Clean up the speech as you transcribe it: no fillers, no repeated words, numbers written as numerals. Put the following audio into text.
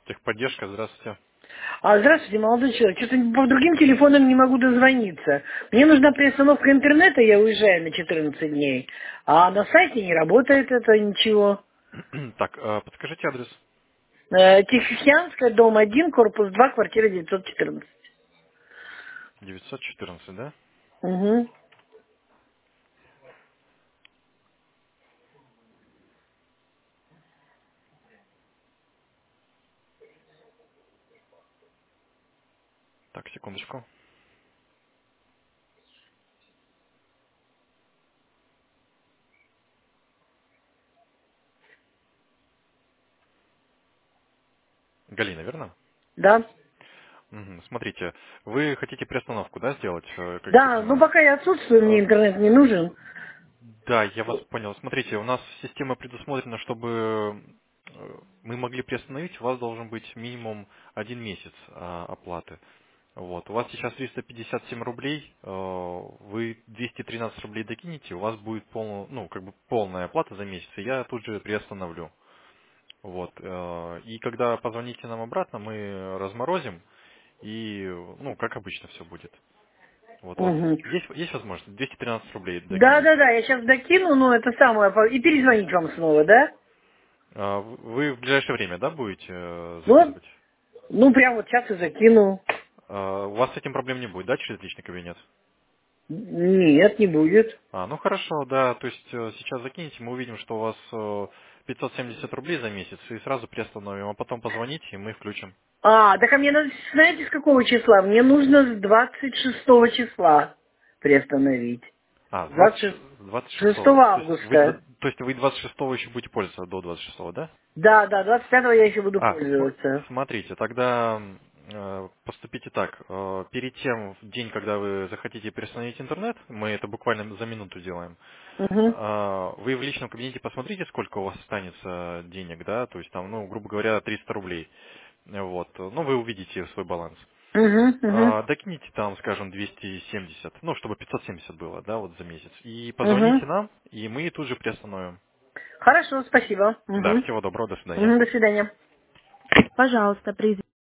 Техподдержка, здравствуйте. Здравствуйте, молодой человек. Что-то по другим телефонам не могу дозвониться. Мне нужна приостановка интернета, я уезжаю на 14 дней. А на сайте не работает это ничего. Так, подскажите адрес. Тихоокеанская, дом 1, корпус 2, квартира 914. 914, да? Угу. Так, секундочку. Галина, верно? Да. Мгм. Смотрите, вы хотите приостановку, да, сделать, как я так Да, ну понимаю? пока я отсутствую, мне Э, интернет не нужен. Да, я вас понял. Смотрите, у нас система предусмотрена, чтобы мы могли приостановить, у вас должен быть минимум 1 месяц оплаты. Вот. У вас сейчас 357 рублей, вы 213 рублей докинете, у вас будет полная оплата за месяц, и я тут же приостановлю. Вот. И когда позвоните нам обратно, мы разморозим, и, как обычно все будет. Вот у вас Угу. есть возможность 213 рублей Да, докинуть. да, да, я сейчас докину, ну это самое, и перезвонить вам снова, да? Вы в ближайшее время, да, будете Ну, закидывать? ну прям вот сейчас и закину. У вас с этим проблем не будет, да, через личный кабинет? Нет, не будет. Ну хорошо, да, то есть сейчас закинете, мы увидим, что у вас 570 рублей за месяц, и сразу приостановим, а потом позвоните, и мы включим. Так а мне надо, знаете, с какого числа? Мне нужно с 26 числа приостановить. С 26 26-го. То есть вы, августа. то есть вы 26-го еще будете пользоваться до 26-го, да? Да, да, 25 я еще буду А, пользоваться. смотрите, тогда поступите так. Перед тем, в день, когда вы захотите переустановить интернет, мы это буквально за минуту делаем, Угу, вы в личном кабинете посмотрите, сколько у вас останется денег, да, то есть там, грубо говоря, 300 рублей. Вот, вы увидите свой баланс. угу, угу, Докиньте там, скажем, 270, чтобы 570 было, да, вот за месяц. И угу. позвоните нам, и мы тут же приостановим. Хорошо, спасибо. Да, Угу. всего доброго, до свидания. Угу, до свидания. Пожалуйста,